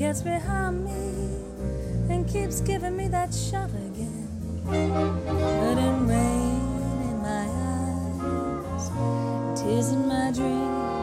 gets behind me and keeps giving me that shot again. Letting rain in my eyes, tears in my dreams.